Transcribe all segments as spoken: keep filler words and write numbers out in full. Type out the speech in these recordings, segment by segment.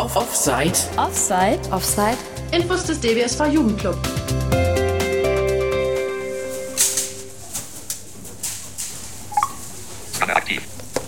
Offside. Offside. Offside. Infos des D B S V Jugendclub. Scanner aktiv.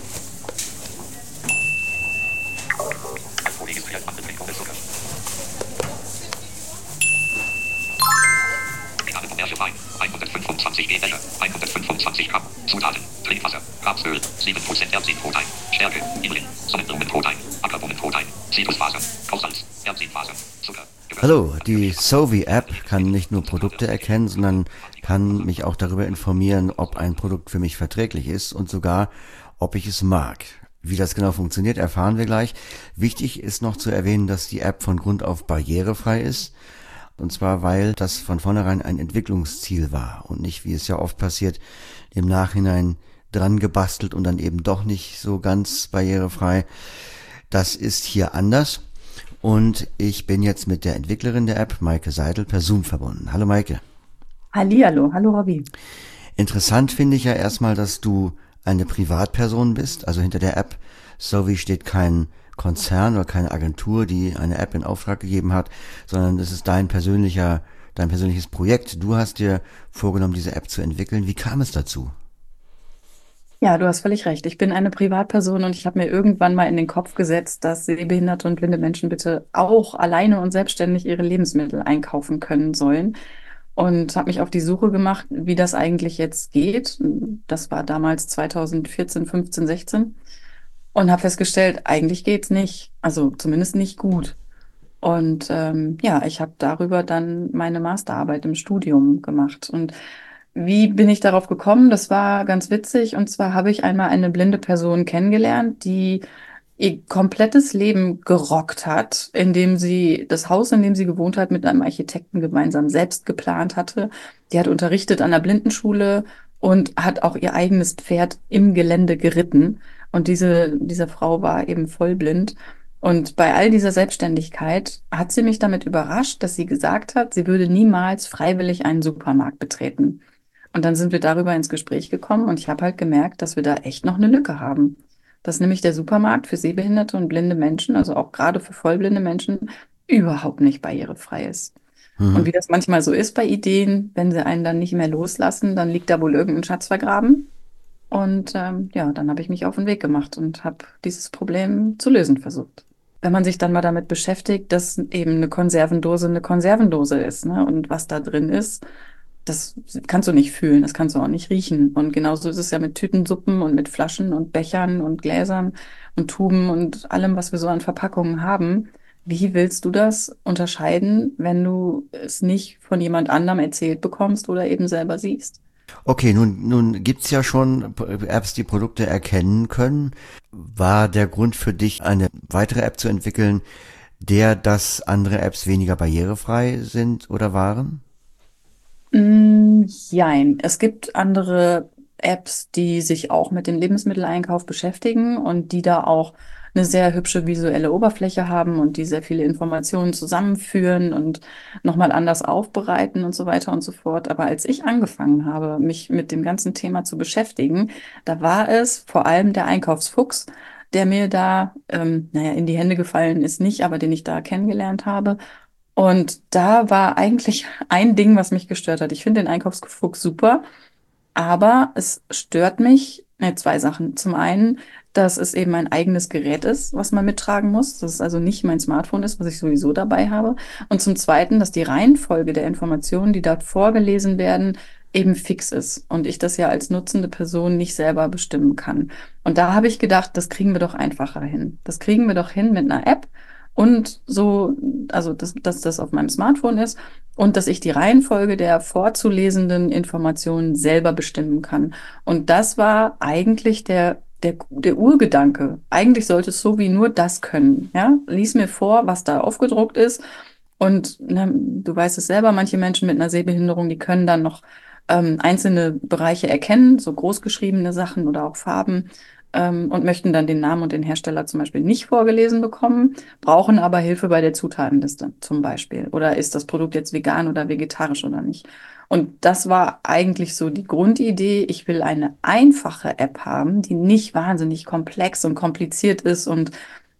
Wein, hundertfünfundzwanzig Milliliter, hundertfünfundzwanzig Gramm, Zutaten, Trinkwasser, Rapsöl, sieben Prozent Erbsenprotein, Stärke, Inulin, Sonnenblumenprotein, Ackerblumenprotein, Zitrusfaser, Kochsalz, Erbsenfaser, Zucker. Hallo, die Sovi-App kann nicht nur Produkte erkennen, sondern kann mich auch darüber informieren, ob ein Produkt für mich verträglich ist und sogar, ob ich es mag. Wie das genau funktioniert, erfahren wir gleich. Wichtig ist noch zu erwähnen, dass die App von Grund auf barrierefrei ist. Und zwar, weil das von vornherein ein Entwicklungsziel war und nicht, wie es ja oft passiert, im Nachhinein dran gebastelt und dann eben doch nicht so ganz barrierefrei. Das ist hier anders. Und ich bin jetzt mit der Entwicklerin der App, Maike Seidel, per Zoom verbunden. Hallo Maike. Hallihallo, hallo Robby. Interessant finde ich ja erstmal, dass du eine Privatperson bist. Also hinter der App Sovi steht kein Konzern oder keine Agentur, die eine App in Auftrag gegeben hat, sondern es ist dein persönlicher, dein persönliches Projekt. Du hast dir vorgenommen, diese App zu entwickeln. Wie kam es dazu? Ja, du hast völlig recht. Ich bin eine Privatperson und ich habe mir irgendwann mal in den Kopf gesetzt, dass sehbehinderte und blinde Menschen bitte auch alleine und selbstständig ihre Lebensmittel einkaufen können sollen. Und habe mich auf die Suche gemacht, wie das eigentlich jetzt geht. Das war damals zweitausendvierzehn, fünfzehn, sechzehn. Und habe festgestellt, eigentlich geht's nicht. Also zumindest nicht gut. Und ähm, ja, ich habe darüber dann meine Masterarbeit im Studium gemacht. Und wie bin ich darauf gekommen? Das war ganz witzig. Und zwar habe ich einmal eine blinde Person kennengelernt, die ihr komplettes Leben gerockt hat, indem sie das Haus, in dem sie gewohnt hat, mit einem Architekten gemeinsam selbst geplant hatte. Die hat unterrichtet an der Blindenschule und hat auch ihr eigenes Pferd im Gelände geritten. Und diese, diese Frau war eben vollblind. Und bei all dieser Selbstständigkeit hat sie mich damit überrascht, dass sie gesagt hat, sie würde niemals freiwillig einen Supermarkt betreten. Und dann sind wir darüber ins Gespräch gekommen und ich habe halt gemerkt, dass wir da echt noch eine Lücke haben. Dass nämlich der Supermarkt für sehbehinderte und blinde Menschen, also auch gerade für vollblinde Menschen, überhaupt nicht barrierefrei ist. Mhm. Und wie das manchmal so ist bei Ideen, wenn sie einen dann nicht mehr loslassen, dann liegt da wohl irgendein Schatz vergraben. Und ähm, ja, dann habe ich mich auf den Weg gemacht und habe dieses Problem zu lösen versucht. Wenn man sich dann mal damit beschäftigt, dass eben eine Konservendose eine Konservendose ist, ne? Und was da drin ist, das kannst du nicht fühlen, das kannst du auch nicht riechen. Und genauso ist es ja mit Tütensuppen und mit Flaschen und Bechern und Gläsern und Tuben und allem, was wir so an Verpackungen haben. Wie willst du das unterscheiden, wenn du es nicht von jemand anderem erzählt bekommst oder eben selber siehst? Okay, nun, nun gibt's ja schon Apps, die Produkte erkennen können. War der Grund für dich, eine weitere App zu entwickeln, der, dass andere Apps weniger barrierefrei sind oder waren? Mm, Jein. Es gibt andere Apps, die sich auch mit dem Lebensmitteleinkauf beschäftigen und die da auch eine sehr hübsche visuelle Oberfläche haben und die sehr viele Informationen zusammenführen und nochmal anders aufbereiten und so weiter und so fort. Aber als ich angefangen habe, mich mit dem ganzen Thema zu beschäftigen, da war es vor allem der Einkaufsfuchs, der mir da, ähm, naja, in die Hände gefallen ist nicht, aber den ich da kennengelernt habe. Und da war eigentlich ein Ding, was mich gestört hat. Ich finde den Einkaufsfuchs super, aber es stört mich, ne, zwei Sachen. Zum einen, dass es eben ein eigenes Gerät ist, was man mittragen muss. Dass es also nicht mein Smartphone ist, was ich sowieso dabei habe. Und zum zweiten, dass die Reihenfolge der Informationen, die dort vorgelesen werden, eben fix ist. Und ich das ja als nutzende Person nicht selber bestimmen kann. Und da habe ich gedacht, das kriegen wir doch einfacher hin. Das kriegen wir doch hin mit einer App. Und so, also dass, dass das auf meinem Smartphone ist und dass ich die Reihenfolge der vorzulesenden Informationen selber bestimmen kann. Und das war eigentlich der, der, der Urgedanke. Eigentlich sollte es so wie nur das können. Ja? Lies mir vor, was da aufgedruckt ist. Und ne, du weißt es selber, manche Menschen mit einer Sehbehinderung, die können dann noch ähm, einzelne Bereiche erkennen, so großgeschriebene Sachen oder auch Farben. Und möchten dann den Namen und den Hersteller zum Beispiel nicht vorgelesen bekommen, brauchen aber Hilfe bei der Zutatenliste zum Beispiel. Oder ist das Produkt jetzt vegan oder vegetarisch oder nicht? Und das war eigentlich so die Grundidee. Ich will eine einfache App haben, die nicht wahnsinnig komplex und kompliziert ist und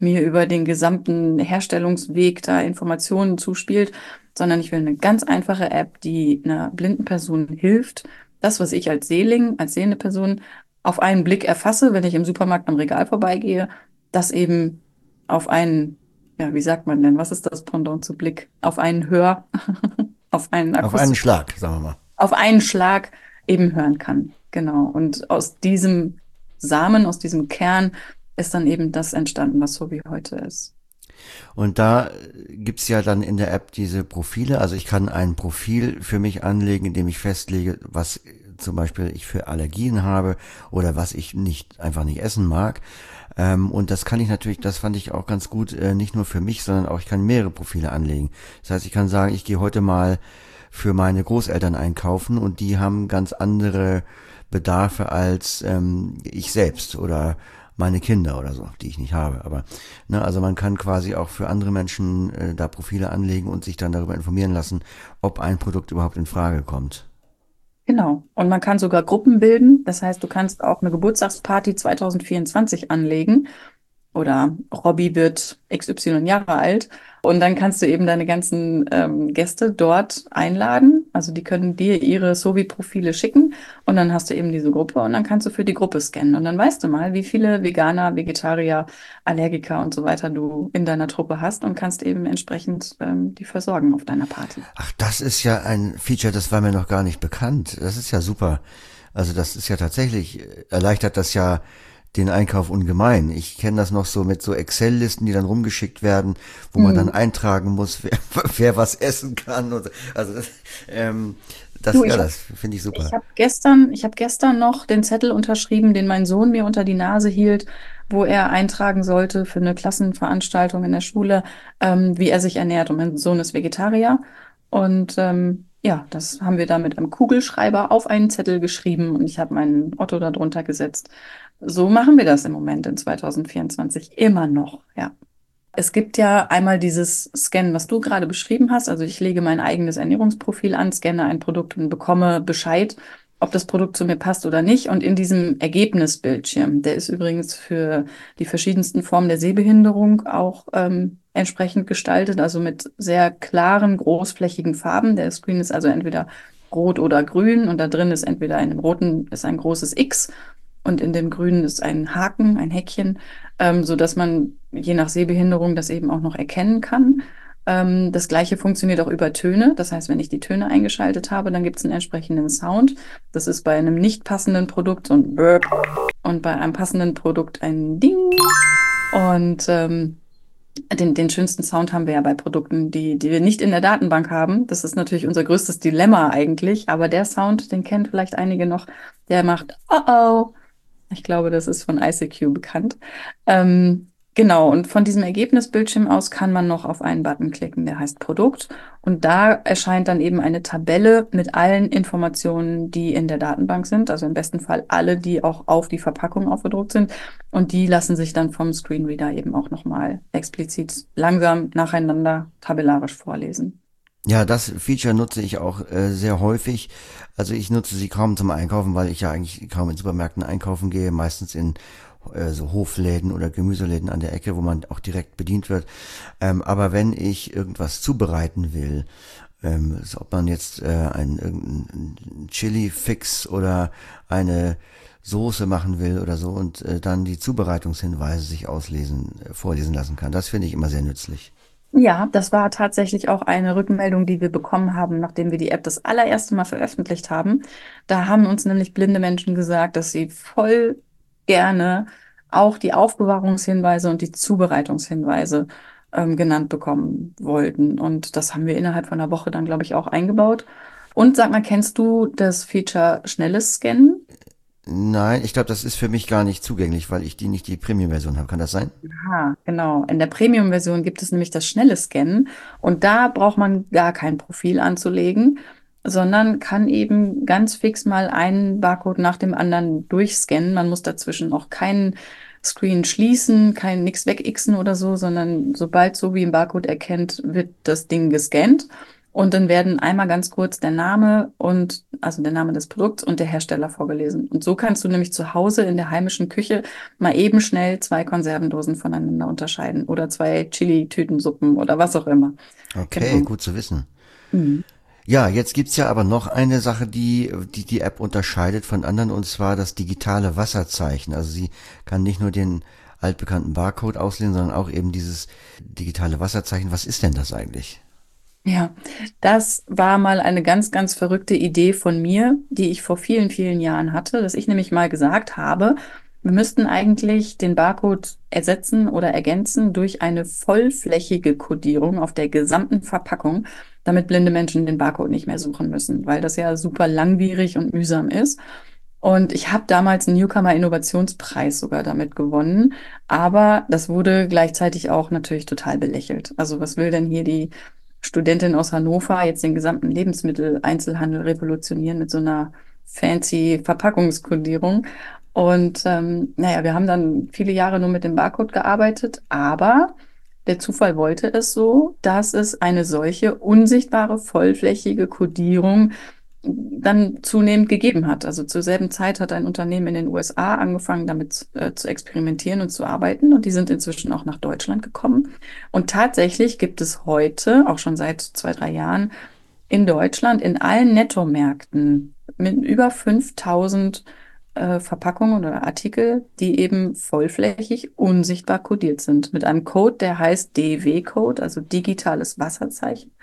mir über den gesamten Herstellungsweg da Informationen zuspielt, sondern ich will eine ganz einfache App, die einer blinden Person hilft, das, was ich als Sehling, als sehende Person auf einen Blick erfasse, wenn ich im Supermarkt am Regal vorbeigehe, das eben auf einen, ja, wie sagt man denn, was ist das Pendant zu Blick? Auf einen Hör, auf einen Auf einen akustischen, Schlag, sagen wir mal. auf einen Schlag eben hören kann. Genau. Und aus diesem Samen, aus diesem Kern ist dann eben das entstanden, was so wie heute ist. Und da gibt's ja dann in der App diese Profile. Also ich kann ein Profil für mich anlegen, in dem ich festlege, was zum Beispiel ich für Allergien habe oder was ich nicht einfach nicht essen mag. Ähm, und das kann ich natürlich, das fand ich auch ganz gut, äh, nicht nur für mich, sondern auch ich kann mehrere Profile anlegen. Das heißt, ich kann sagen, ich gehe heute mal für meine Großeltern einkaufen und die haben ganz andere Bedarfe als ähm, ich selbst oder meine Kinder oder so, die ich nicht habe. Aber ne, also man kann quasi auch für andere Menschen äh, da Profile anlegen und sich dann darüber informieren lassen, ob ein Produkt überhaupt in Frage kommt. Genau. Und man kann sogar Gruppen bilden. Das heißt, du kannst auch eine Geburtstagsparty zwanzig vierundzwanzig anlegen oder Robby wird X Y Jahre alt. Und dann kannst du eben deine ganzen ähm, Gäste dort einladen. Also die können dir ihre Sovi-Profile schicken und dann hast du eben diese Gruppe und dann kannst du für die Gruppe scannen. Und dann weißt du mal, wie viele Veganer, Vegetarier, Allergiker und so weiter du in deiner Truppe hast und kannst eben entsprechend ähm, die versorgen auf deiner Party. Ach, das ist ja ein Feature, das war mir noch gar nicht bekannt. Das ist ja super. Also das ist ja tatsächlich, äh, erleichtert das ja den Einkauf ungemein. Ich kenne das noch so mit so Excel-Listen, die dann rumgeschickt werden, wo man dann Mhm. eintragen muss, wer, wer was essen kann. Und, also das, ähm, das, Du, ja, ich habe das finde ich ich super. hab gestern, ich hab gestern noch den Zettel unterschrieben, den mein Sohn mir unter die Nase hielt, wo er eintragen sollte für eine Klassenveranstaltung in der Schule, ähm, wie er sich ernährt. Und mein Sohn ist Vegetarier. Und ähm, ja, das haben wir da mit einem Kugelschreiber auf einen Zettel geschrieben und ich habe meinen Otto da drunter gesetzt. So machen wir das im Moment in zwanzig vierundzwanzig immer noch, ja. Es gibt ja einmal dieses Scannen, was du gerade beschrieben hast. Also ich lege mein eigenes Ernährungsprofil an, scanne ein Produkt und bekomme Bescheid, ob das Produkt zu mir passt oder nicht. Und in diesem Ergebnisbildschirm, der ist übrigens für die verschiedensten Formen der Sehbehinderung auch ähm, entsprechend gestaltet, also mit sehr klaren, großflächigen Farben. Der Screen ist also entweder rot oder grün und da drin ist entweder in dem roten ist ein großes X und in dem grünen ist ein Haken, ein Häkchen, ähm, so dass man je nach Sehbehinderung das eben auch noch erkennen kann. Ähm, das Gleiche funktioniert auch über Töne. Das heißt, wenn ich die Töne eingeschaltet habe, dann gibt es einen entsprechenden Sound. Das ist bei einem nicht passenden Produkt so ein Burp und bei einem passenden Produkt ein Ding. Und ähm, den, den schönsten Sound haben wir ja bei Produkten, die, die wir nicht in der Datenbank haben. Das ist natürlich unser größtes Dilemma eigentlich. Aber der Sound, den kennen vielleicht einige noch, der macht Oh oh. Ich glaube, das ist von I C Q bekannt. Ähm, genau, und von diesem Ergebnisbildschirm aus kann man noch auf einen Button klicken, der heißt Produkt. Und da erscheint dann eben eine Tabelle mit allen Informationen, die in der Datenbank sind. Also im besten Fall alle, die auch auf die Verpackung aufgedruckt sind. Und die lassen sich dann vom Screenreader eben auch nochmal explizit langsam nacheinander tabellarisch vorlesen. Ja, das Feature nutze ich auch äh, sehr häufig. Also ich nutze sie kaum zum Einkaufen, weil ich ja eigentlich kaum in Supermärkten einkaufen gehe, meistens in äh, so Hofläden oder Gemüseläden an der Ecke, wo man auch direkt bedient wird. Ähm, aber wenn ich irgendwas zubereiten will, ähm, so ob man jetzt äh, einen irgendeinen Chili-Fix oder eine Soße machen will oder so und äh, dann die Zubereitungshinweise sich auslesen, äh, vorlesen lassen kann, das finde ich immer sehr nützlich. Ja, das war tatsächlich auch eine Rückmeldung, die wir bekommen haben, nachdem wir die App das allererste Mal veröffentlicht haben. Da haben uns nämlich blinde Menschen gesagt, dass sie voll gerne auch die Aufbewahrungshinweise und die Zubereitungshinweise ähm, genannt bekommen wollten. Und das haben wir innerhalb von einer Woche dann, glaube ich, auch eingebaut. Und sag mal, kennst du das Feature schnelles Scannen? Nein, ich glaube, das ist für mich gar nicht zugänglich, weil ich die nicht die Premium-Version habe. Kann das sein? Ah, genau. In der Premium-Version gibt es nämlich das schnelle Scannen und da braucht man gar kein Profil anzulegen, sondern kann eben ganz fix mal einen Barcode nach dem anderen durchscannen. Man muss dazwischen auch keinen Screen schließen, kein nix wegixen oder so, sondern sobald so wie ein Barcode erkennt, wird das Ding gescannt. Und dann werden einmal ganz kurz der Name und also der Name des Produkts und der Hersteller vorgelesen. Und so kannst du nämlich zu Hause in der heimischen Küche mal eben schnell zwei Konservendosen voneinander unterscheiden oder zwei Chili-Tütensuppen oder was auch immer. Okay, Genau. gut zu wissen. Mhm. Ja, jetzt gibt's ja aber noch eine Sache, die, die die App unterscheidet von anderen, und zwar das digitale Wasserzeichen. Also sie kann nicht nur den altbekannten Barcode auslesen, sondern auch eben dieses digitale Wasserzeichen. Was ist denn das eigentlich? Ja, das war mal eine ganz, ganz verrückte Idee von mir, die ich vor vielen, vielen Jahren hatte, dass ich nämlich mal gesagt habe, wir müssten eigentlich den Barcode ersetzen oder ergänzen durch eine vollflächige Kodierung auf der gesamten Verpackung, damit blinde Menschen den Barcode nicht mehr suchen müssen, weil das ja super langwierig und mühsam ist. Und ich habe damals einen Newcomer Innovationspreis sogar damit gewonnen, aber das wurde gleichzeitig auch natürlich total belächelt. Also was will denn hier die Studentin aus Hannover jetzt den gesamten Lebensmitteleinzelhandel revolutionieren mit so einer fancy Verpackungskodierung? Und ähm, naja, wir haben dann viele Jahre nur mit dem Barcode gearbeitet, aber der Zufall wollte es so, dass es eine solche unsichtbare, vollflächige Kodierung dann zunehmend gegeben hat. Also zur selben Zeit hat ein Unternehmen in den U S A angefangen, damit äh, zu experimentieren und zu arbeiten. Und die sind inzwischen auch nach Deutschland gekommen. Und tatsächlich gibt es heute, auch schon seit zwei, drei Jahren, in Deutschland in allen Nettomärkten mit über fünftausend äh, Verpackungen oder Artikel, die eben vollflächig unsichtbar kodiert sind. Mit einem Code, der heißt D W-Code, also digitales Wasserzeichen.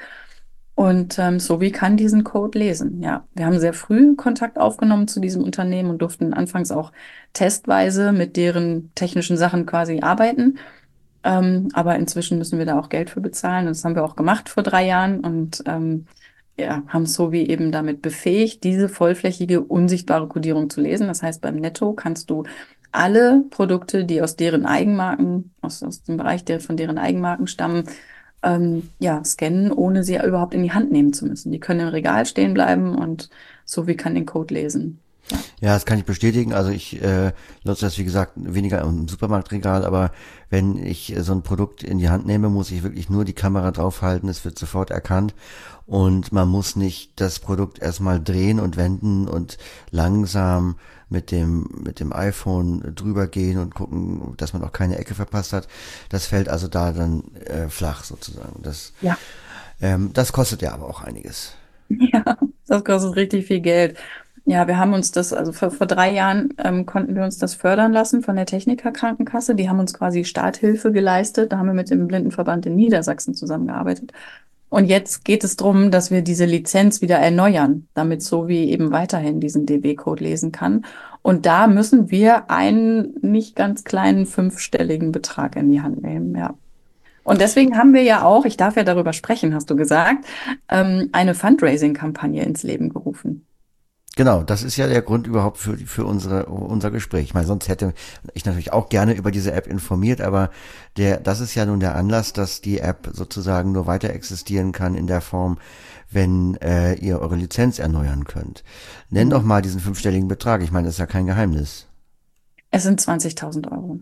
Und ähm, Sobi kann diesen Code lesen. Ja, wir haben sehr früh Kontakt aufgenommen zu diesem Unternehmen und durften anfangs auch testweise mit deren technischen Sachen quasi arbeiten. Ähm, aber inzwischen müssen wir da auch Geld für bezahlen. Und das haben wir auch gemacht vor drei Jahren und ähm, ja, haben Sobi eben damit befähigt, diese vollflächige, unsichtbare Kodierung zu lesen. Das heißt, beim Netto kannst du alle Produkte, die aus deren Eigenmarken, aus, aus dem Bereich der, von deren Eigenmarken stammen, ähm, ja, scannen, ohne sie überhaupt in die Hand nehmen zu müssen. Die können im Regal stehen bleiben und Sophie kann den Code lesen. Ja. Ja, das kann ich bestätigen. Also ich äh, nutze das, wie gesagt, weniger im Supermarktregal, aber wenn ich äh, so ein Produkt in die Hand nehme, muss ich wirklich nur die Kamera draufhalten, es wird sofort erkannt und man muss nicht das Produkt erstmal drehen und wenden und langsam mit dem mit dem iPhone drüber gehen und gucken, dass man auch keine Ecke verpasst hat. Das fällt also da dann äh, flach sozusagen. Das, Ja. ähm, das kostet ja aber auch einiges. Ja, das kostet richtig viel Geld. Ja, wir haben uns das, also vor, vor drei Jahren ähm, konnten wir uns das fördern lassen von der Technikerkrankenkasse. Die haben uns quasi Starthilfe geleistet. Da haben wir mit dem Blindenverband in Niedersachsen zusammengearbeitet. Und jetzt geht es darum, dass wir diese Lizenz wieder erneuern, damit Sovi eben weiterhin diesen D W-Code lesen kann. Und da müssen wir einen nicht ganz kleinen fünfstelligen Betrag in die Hand nehmen, ja. Und deswegen haben wir ja auch, ich darf ja darüber sprechen, hast du gesagt, ähm, eine Fundraising-Kampagne ins Leben gerufen. Genau, das ist ja der Grund überhaupt für, für unsere, unser Gespräch. Ich meine, sonst hätte ich natürlich auch gerne über diese App informiert, aber der, das ist ja nun der Anlass, dass die App sozusagen nur weiter existieren kann in der Form, wenn äh, ihr eure Lizenz erneuern könnt. Nenn doch mal diesen fünfstelligen Betrag. Ich meine, das ist ja kein Geheimnis. Es sind zwanzigtausend Euro.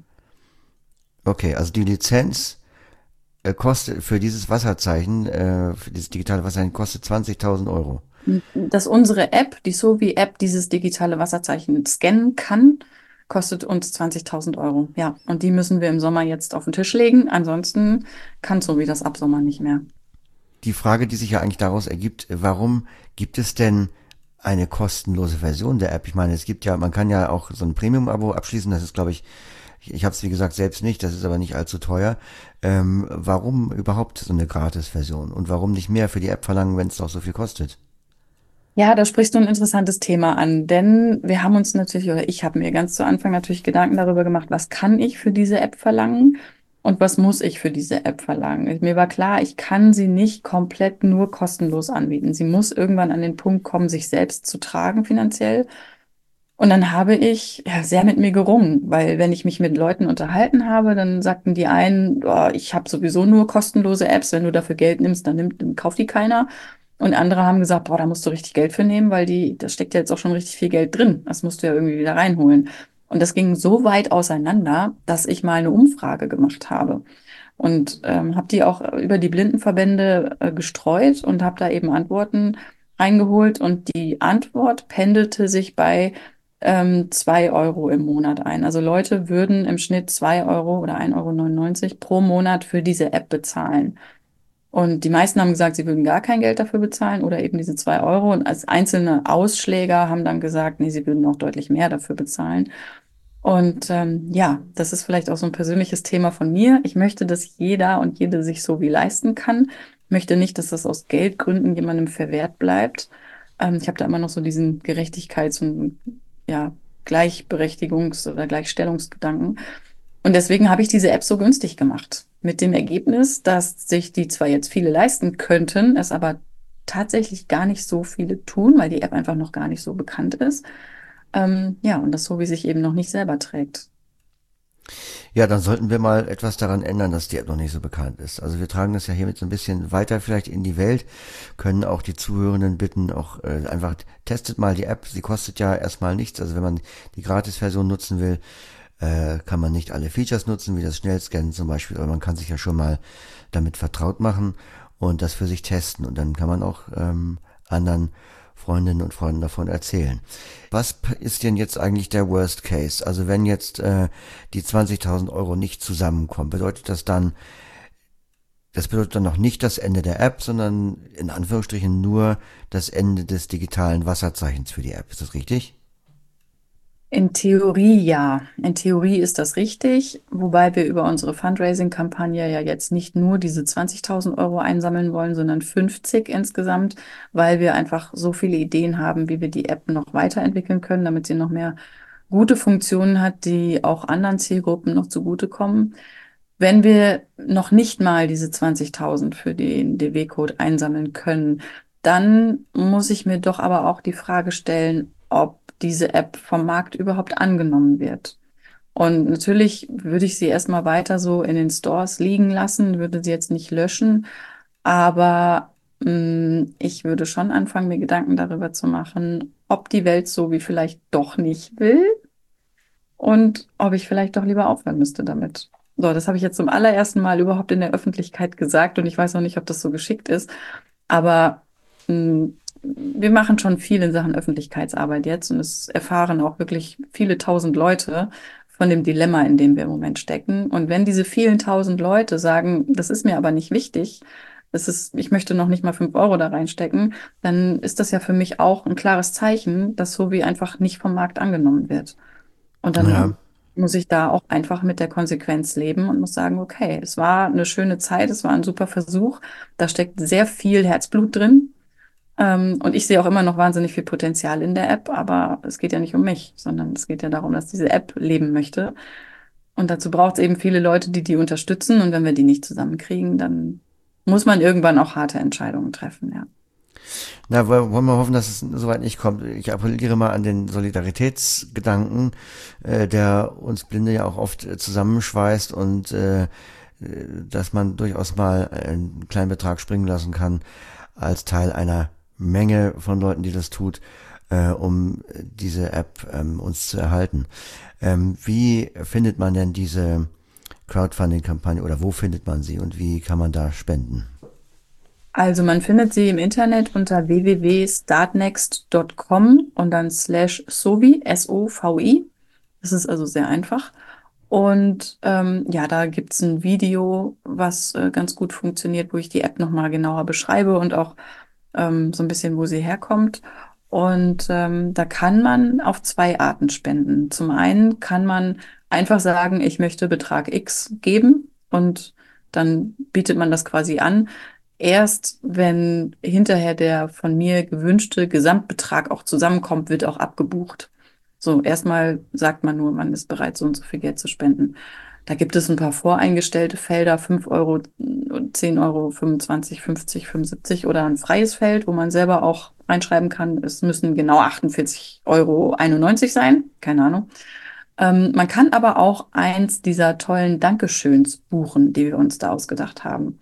Okay, also die Lizenz äh, kostet für dieses Wasserzeichen, äh, für dieses digitale Wasserzeichen kostet zwanzigtausend Euro. Dass unsere App, die Sovi-App, dieses digitale Wasserzeichen scannen kann, kostet uns zwanzigtausend Euro. Ja, und die müssen wir im Sommer jetzt auf den Tisch legen. Ansonsten kann Sovi das ab Sommer nicht mehr. Die Frage, die sich ja eigentlich daraus ergibt, warum gibt es denn eine kostenlose Version der App? Ich meine, es gibt ja, man kann ja auch so ein Premium-Abo abschließen, das ist, glaube ich, ich, ich habe es wie gesagt selbst nicht, das ist aber nicht allzu teuer. Ähm, warum überhaupt so eine Gratis-Version? Und warum nicht mehr für die App verlangen, wenn es doch so viel kostet? Ja, da sprichst du ein interessantes Thema an, denn wir haben uns natürlich, oder ich habe mir ganz zu Anfang natürlich Gedanken darüber gemacht, was kann ich für diese App verlangen und was muss ich für diese App verlangen. Mir war klar, ich kann sie nicht komplett nur kostenlos anbieten. Sie muss irgendwann an den Punkt kommen, sich selbst zu tragen finanziell. Und dann habe ich ja, sehr mit mir gerungen, weil wenn ich mich mit Leuten unterhalten habe, dann sagten die einen, oh, ich habe sowieso nur kostenlose Apps, wenn du dafür Geld nimmst, dann nimmt, dann kauft die keiner. Und andere haben gesagt, boah, da musst du richtig Geld für nehmen, weil die, da steckt ja jetzt auch schon richtig viel Geld drin. Das musst du ja irgendwie wieder reinholen. Und das ging so weit auseinander, dass ich mal eine Umfrage gemacht habe und ähm, habe die auch über die Blindenverbände äh, gestreut und habe da eben Antworten reingeholt. Und die Antwort pendelte sich bei ähm, zwei Euro im Monat ein. Also Leute würden im Schnitt zwei Euro oder ein Euro neunundneunzig pro Monat für diese App bezahlen. Und die meisten haben gesagt, sie würden gar kein Geld dafür bezahlen oder eben diese zwei Euro. Und als einzelne Ausschläger haben dann gesagt, nee, sie würden auch deutlich mehr dafür bezahlen. Und ähm, ja, das ist vielleicht auch so ein persönliches Thema von mir. Ich möchte, dass jeder und jede sich so wie leisten kann. Ich möchte nicht, dass das aus Geldgründen jemandem verwehrt bleibt. Ähm, ich habe da immer noch so diesen Gerechtigkeits- und ja, Gleichberechtigungs- oder Gleichstellungsgedanken. Und deswegen habe ich diese App so günstig gemacht. Mit dem Ergebnis, dass sich die zwar jetzt viele leisten könnten, es aber tatsächlich gar nicht so viele tun, weil die App einfach noch gar nicht so bekannt ist. Ähm, ja, und das so wie sich eben noch nicht selber trägt. Ja, dann sollten wir mal etwas daran ändern, dass die App noch nicht so bekannt ist. Also wir tragen das ja hiermit so ein bisschen weiter vielleicht in die Welt, können auch die Zuhörenden bitten, auch äh, einfach testet mal die App. Sie kostet ja erstmal nichts. Also wenn man die Gratis-Version nutzen will, äh, kann man nicht alle Features nutzen, wie das Schnellscannen zum Beispiel, aber man kann sich ja schon mal damit vertraut machen und das für sich testen. Und dann kann man auch ähm, anderen Freundinnen und Freunden davon erzählen. Was p- ist denn jetzt eigentlich der Worst Case? Also wenn jetzt äh, die zwanzigtausend Euro nicht zusammenkommen, bedeutet das dann, das bedeutet dann noch nicht das Ende der App, sondern in Anführungsstrichen nur das Ende des digitalen Wasserzeichens für die App. Ist das richtig? In Theorie ja. In Theorie ist das richtig, wobei wir über unsere Fundraising-Kampagne ja jetzt nicht nur diese zwanzigtausend Euro einsammeln wollen, sondern fünfzig insgesamt, weil wir einfach so viele Ideen haben, wie wir die App noch weiterentwickeln können, damit sie noch mehr gute Funktionen hat, die auch anderen Zielgruppen noch zugutekommen. Wenn wir noch nicht mal diese zwanzigtausend für den D W-Code einsammeln können, dann muss ich mir doch aber auch die Frage stellen, ob diese App vom Markt überhaupt angenommen wird. Und natürlich würde ich sie erstmal weiter so in den Stores liegen lassen, würde sie jetzt nicht löschen, aber mh, ich würde schon anfangen, mir Gedanken darüber zu machen, ob die Welt so wie vielleicht doch nicht will und ob ich vielleicht doch lieber aufhören müsste damit. So, das habe ich jetzt zum allerersten Mal überhaupt in der Öffentlichkeit gesagt und ich weiß noch nicht, ob das so geschickt ist, aber mh, wir machen schon viel in Sachen Öffentlichkeitsarbeit jetzt und es erfahren auch wirklich viele tausend Leute von dem Dilemma, in dem wir im Moment stecken. Und wenn diese vielen tausend Leute sagen, das ist mir aber nicht wichtig, das ist, ich möchte noch nicht mal fünf Euro da reinstecken, dann ist das ja für mich auch ein klares Zeichen, dass so wie einfach nicht vom Markt angenommen wird. Und Ja. dann muss ich da auch einfach mit der Konsequenz leben und muss sagen, okay, es war eine schöne Zeit, es war ein super Versuch, da steckt sehr viel Herzblut drin. Ähm, und ich sehe auch immer noch wahnsinnig viel Potenzial in der App, aber es geht ja nicht um mich, sondern es geht ja darum, dass diese App leben möchte. Und dazu braucht es eben viele Leute, die die unterstützen. Und wenn wir die nicht zusammenkriegen, dann muss man irgendwann auch harte Entscheidungen treffen, ja. Na, wo- wollen wir hoffen, dass es soweit nicht kommt. Ich appelliere mal an den Solidaritätsgedanken, äh, der uns Blinde ja auch oft äh, zusammenschweißt und äh, äh, dass man durchaus mal einen kleinen Betrag springen lassen kann als Teil einer Menge von Leuten, die das tut, äh, um diese App ähm, uns zu erhalten. Ähm, wie findet man denn diese Crowdfunding-Kampagne oder wo findet man sie und wie kann man da spenden? Also man findet sie im Internet unter w w w punkt startnext punkt com und dann slash sovi, S O V I. Das ist also sehr einfach. Und ähm, ja, da gibt's ein Video, was äh, ganz gut funktioniert, wo ich die App nochmal genauer beschreibe und auch ähm, so ein bisschen, wo sie herkommt. Und ähm, da kann man auf zwei Arten spenden. Zum einen kann man einfach sagen, ich möchte Betrag X geben und dann bietet man das quasi an. Erst wenn hinterher der von mir gewünschte Gesamtbetrag auch zusammenkommt, wird auch abgebucht. So, erstmal sagt man nur, man ist bereit, so und so viel Geld zu spenden. Da gibt es ein paar voreingestellte Felder, fünf Euro, zehn Euro, fünfundzwanzig, fünfzig, fünfundsiebzig oder ein freies Feld, wo man selber auch reinschreiben kann, es müssen genau achtundvierzig Euro einundneunzig sein. Keine Ahnung. Ähm, man kann aber auch eins dieser tollen Dankeschöns buchen, die wir uns da ausgedacht haben.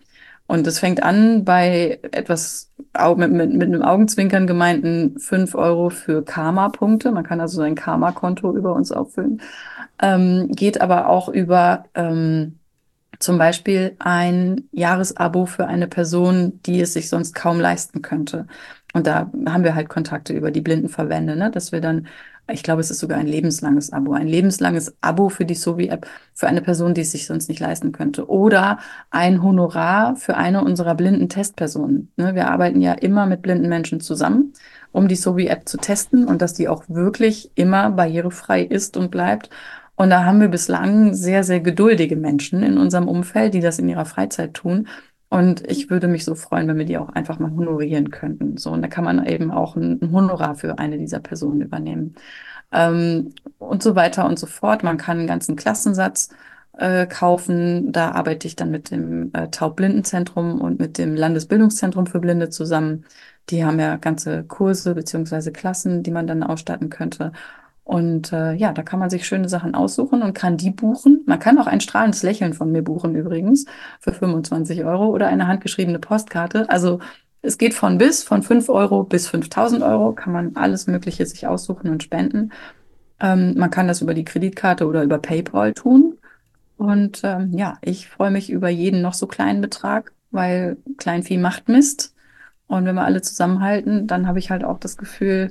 Und das fängt an bei etwas au- mit, mit, mit einem Augenzwinkern gemeinten fünf Euro für Karma-Punkte. Man kann also sein Karma-Konto über uns auffüllen. Ähm, geht aber auch über ähm, zum Beispiel ein Jahresabo für eine Person, die es sich sonst kaum leisten könnte. Und da haben wir halt Kontakte über die Blindenverbände, ne? Dass wir dann, ich glaube, es ist sogar ein lebenslanges Abo, ein lebenslanges Abo für die Sovi-App für eine Person, die es sich sonst nicht leisten könnte. Oder ein Honorar für eine unserer blinden Testpersonen. Ne? Wir arbeiten ja immer mit blinden Menschen zusammen, um die Sovi-App zu testen und dass die auch wirklich immer barrierefrei ist und bleibt. Und da haben wir bislang sehr, sehr geduldige Menschen in unserem Umfeld, die das in ihrer Freizeit tun. Und ich würde mich so freuen, wenn wir die auch einfach mal honorieren könnten. So, und da kann man eben auch ein, ein Honorar für eine dieser Personen übernehmen. Ähm, und so weiter und so fort. Man kann einen ganzen Klassensatz äh, kaufen. Da arbeite ich dann mit dem äh, Taubblindenzentrum und mit dem Landesbildungszentrum für Blinde zusammen. Die haben ja ganze Kurse beziehungsweise Klassen, die man dann ausstatten könnte. Und äh, ja, da kann man sich schöne Sachen aussuchen und kann die buchen. Man kann auch ein strahlendes Lächeln von mir buchen übrigens für fünfundzwanzig Euro oder eine handgeschriebene Postkarte. Also es geht von bis, von fünf Euro bis fünftausend Euro, kann man alles Mögliche sich aussuchen und spenden. Ähm, man kann das über die Kreditkarte oder über PayPal tun. Und ähm, ja, ich freue mich über jeden noch so kleinen Betrag, weil Kleinvieh macht Mist. Und wenn wir alle zusammenhalten, dann habe ich halt auch das Gefühl,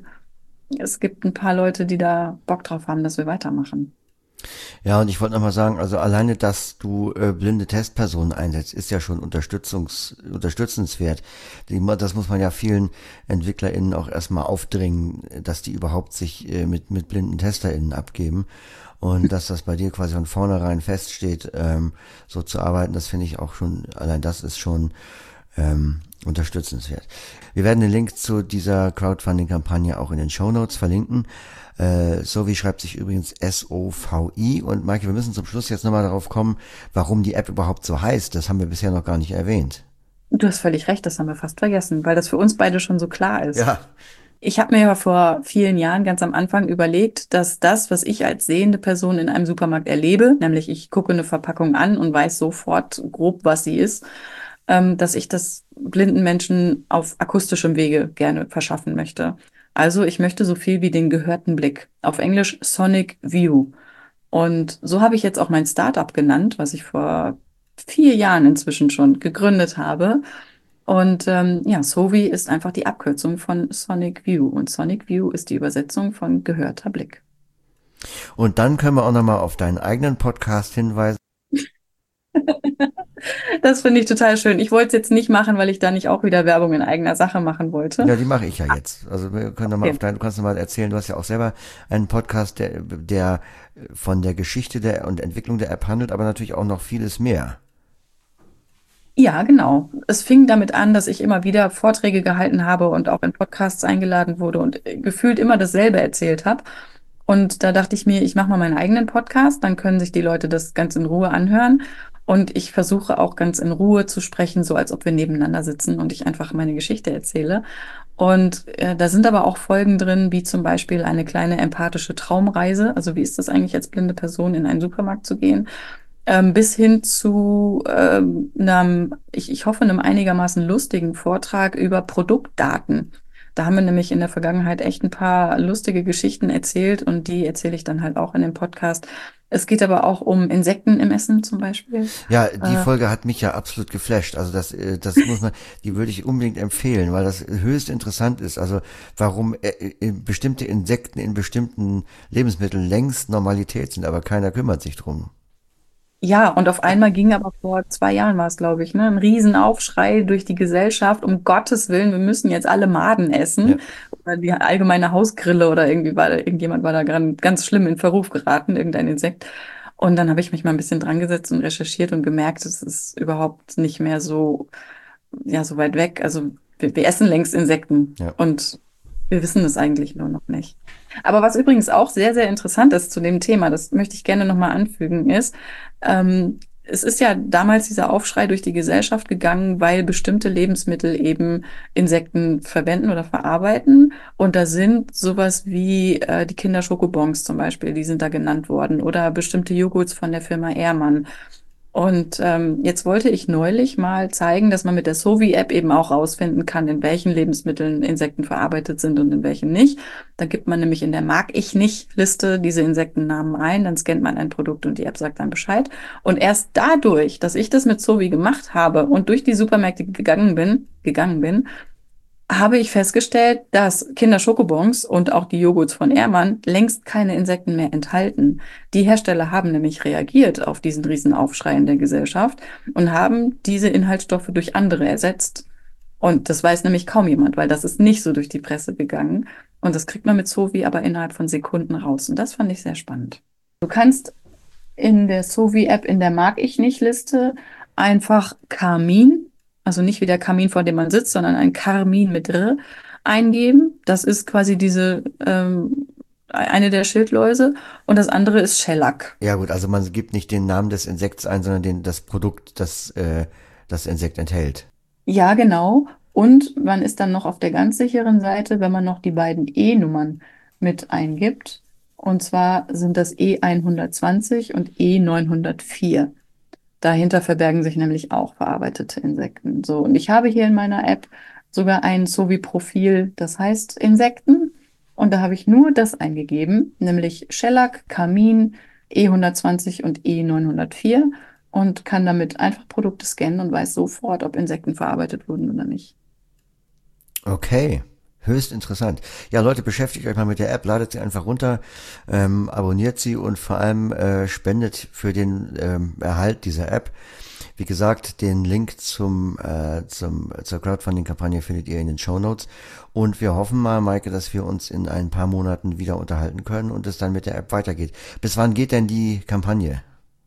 es gibt ein paar Leute, die da Bock drauf haben, dass wir weitermachen. Ja, und ich wollte nochmal sagen, also alleine, dass du äh, blinde Testpersonen einsetzt, ist ja schon unterstützungs, unterstützenswert. Die, das muss man ja vielen EntwicklerInnen auch erstmal aufdringen, dass die überhaupt sich äh, mit, mit blinden TesterInnen abgeben. Und dass das bei dir quasi von vornherein feststeht, ähm, so zu arbeiten, das finde ich auch schon, allein das ist schon ähm, unterstützenswert. Wir werden den Link zu dieser Crowdfunding-Kampagne auch in den Shownotes verlinken. Äh, Sovi schreibt sich übrigens S O V I. Und Maike, wir müssen zum Schluss jetzt nochmal darauf kommen, warum die App überhaupt so heißt. Das haben wir bisher noch gar nicht erwähnt. Du hast völlig recht, das haben wir fast vergessen, weil das für uns beide schon so klar ist. Ja. Ich habe mir ja vor vielen Jahren ganz am Anfang überlegt, dass das, was ich als sehende Person in einem Supermarkt erlebe, nämlich ich gucke eine Verpackung an und weiß sofort grob, was sie ist, ähm, dass ich das blinden Menschen auf akustischem Wege gerne verschaffen möchte. Also ich möchte so viel wie den gehörten Blick. Auf Englisch Sonic View. Und so habe ich jetzt auch mein Startup genannt, was ich vor vier Jahren inzwischen schon gegründet habe. Und ähm, ja, Sovi ist einfach die Abkürzung von Sonic View. Und Sonic View ist die Übersetzung von gehörter Blick. Und dann können wir auch nochmal auf deinen eigenen Podcast hinweisen. Das finde ich total schön. Ich wollte es jetzt nicht machen, weil ich da nicht auch wieder Werbung in eigener Sache machen wollte. Ja, die mache ich ja jetzt. Also wir können noch mal Okay. auf dein, du kannst noch mal erzählen, du hast ja auch selber einen Podcast, der, der von der Geschichte der und Entwicklung der App handelt, aber natürlich auch noch vieles mehr. Ja, genau. Es fing damit an, dass ich immer wieder Vorträge gehalten habe und auch in Podcasts eingeladen wurde und äh, gefühlt immer dasselbe erzählt habe. Und da dachte ich mir, ich mache mal meinen eigenen Podcast, dann können sich die Leute das ganz in Ruhe anhören. Und ich versuche auch ganz in Ruhe zu sprechen, so als ob wir nebeneinander sitzen und ich einfach meine Geschichte erzähle. Und äh, da sind aber auch Folgen drin, wie zum Beispiel eine kleine empathische Traumreise. Also wie ist das eigentlich als blinde Person in einen Supermarkt zu gehen? Ähm, bis hin zu ähm, einem, ich, ich hoffe, einem einigermaßen lustigen Vortrag über Produktdaten. Da haben wir nämlich in der Vergangenheit echt ein paar lustige Geschichten erzählt und die erzähle ich dann halt auch in dem Podcast. Es geht aber auch um Insekten im Essen zum Beispiel. Ja, die Äh, Folge hat mich ja absolut geflasht. Also das, äh, das muss man, die würde ich unbedingt empfehlen, weil das höchst interessant ist. Also warum äh, äh, bestimmte Insekten in bestimmten Lebensmitteln längst Normalität sind, aber keiner kümmert sich drum. Ja, und auf einmal ging aber vor zwei Jahren war es, glaube ich, ne, ein Riesenaufschrei durch die Gesellschaft, um Gottes Willen, wir müssen jetzt alle Maden Ja. essen. Oder die allgemeine Hausgrille oder irgendwie war da, irgendjemand war da gran- ganz schlimm in Verruf geraten, irgendein Insekt. Und dann habe ich mich mal ein bisschen dran gesetzt und recherchiert und gemerkt, es ist überhaupt nicht mehr so, ja, so weit weg. Also wir, wir essen längst Insekten Ja. und wir wissen es eigentlich nur noch nicht. Aber was übrigens auch sehr, sehr interessant ist zu dem Thema, das möchte ich gerne nochmal anfügen, ist, ähm, es ist ja damals dieser Aufschrei durch die Gesellschaft gegangen, weil bestimmte Lebensmittel eben Insekten verwenden oder verarbeiten. Und da sind sowas wie äh, die Kinderschokobons zum Beispiel, die sind da genannt worden. Oder bestimmte Joghurts von der Firma Ehrmann. Und ähm, jetzt wollte ich neulich mal zeigen, dass man mit der Sovi-App eben auch rausfinden kann, in welchen Lebensmitteln Insekten verarbeitet sind und in welchen nicht. Da gibt man nämlich in der Mag-ich-nicht-Liste diese Insektennamen ein, dann scannt man ein Produkt und die App sagt dann Bescheid. Und erst dadurch, dass ich das mit Sovi gemacht habe und durch die Supermärkte gegangen bin, gegangen bin, habe ich festgestellt, dass Kinder-Schokobons und auch die Joghurts von Ehrmann längst keine Insekten mehr enthalten. Die Hersteller haben nämlich reagiert auf diesen Riesenaufschrei in der Gesellschaft und haben diese Inhaltsstoffe durch andere ersetzt. Und das weiß nämlich kaum jemand, weil das ist nicht so durch die Presse gegangen. Und das kriegt man mit Sovi aber innerhalb von Sekunden raus. Und das fand ich sehr spannend. Du kannst in der Sovi-App in der Mag-ich-nicht-Liste einfach Karmin, also nicht wie der Kamin, vor dem man sitzt, sondern ein Karmin mit R eingeben. Das ist quasi diese ähm, eine der Schildläuse und das andere ist Shellac. Ja gut, also man gibt nicht den Namen des Insekts ein, sondern den, das Produkt, das äh, das Insekt enthält. Ja, genau. Und man ist dann noch auf der ganz sicheren Seite, wenn man noch die beiden E-Nummern mit eingibt. Und zwar sind das E hundertzwanzig und E neunhundertvier. Dahinter verbergen sich nämlich auch verarbeitete Insekten. So, und ich habe hier in meiner App sogar ein Sovi-Profil, das heißt Insekten. Und da habe ich nur das eingegeben, nämlich Shellac, Karmin, E hundertzwanzig und E neunhundertvier und kann damit einfach Produkte scannen und weiß sofort, ob Insekten verarbeitet wurden oder nicht. Okay, höchst interessant. Ja, Leute, beschäftigt euch mal mit der App, ladet sie einfach runter, ähm, abonniert sie und vor allem äh, spendet für den ähm, Erhalt dieser App. Wie gesagt, den Link zum, äh, zum zur Crowdfunding-Kampagne findet ihr in den Shownotes. Und wir hoffen mal, Maike, dass wir uns in ein paar Monaten wieder unterhalten können und es dann mit der App weitergeht. Bis wann geht denn die Kampagne?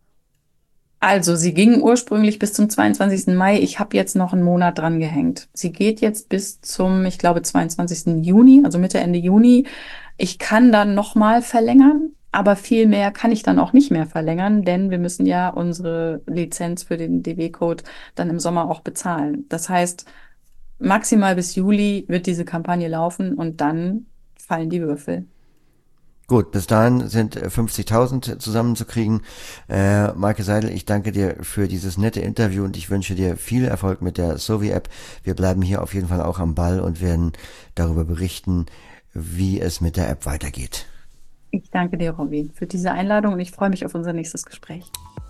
Also, sie ging ursprünglich bis zum zweiundzwanzigsten Mai. Ich habe jetzt noch einen Monat dran gehängt. Sie geht jetzt bis zum, ich glaube, zweiundzwanzigsten Juni, also Mitte, Ende Juni. Ich kann dann nochmal verlängern, aber viel mehr kann ich dann auch nicht mehr verlängern, denn wir müssen ja unsere Lizenz für den D W-Code dann im Sommer auch bezahlen. Das heißt, maximal bis Juli wird diese Kampagne laufen und dann fallen die Würfel. Gut, bis dahin sind äh, fünfzigtausend zusammenzukriegen. Äh, Maike Seidel, ich danke dir für dieses nette Interview und ich wünsche dir viel Erfolg mit der Sovi-App. Wir bleiben hier auf jeden Fall auch am Ball und werden darüber berichten, wie es mit der App weitergeht. Ich danke dir, Robin, für diese Einladung und ich freue mich auf unser nächstes Gespräch.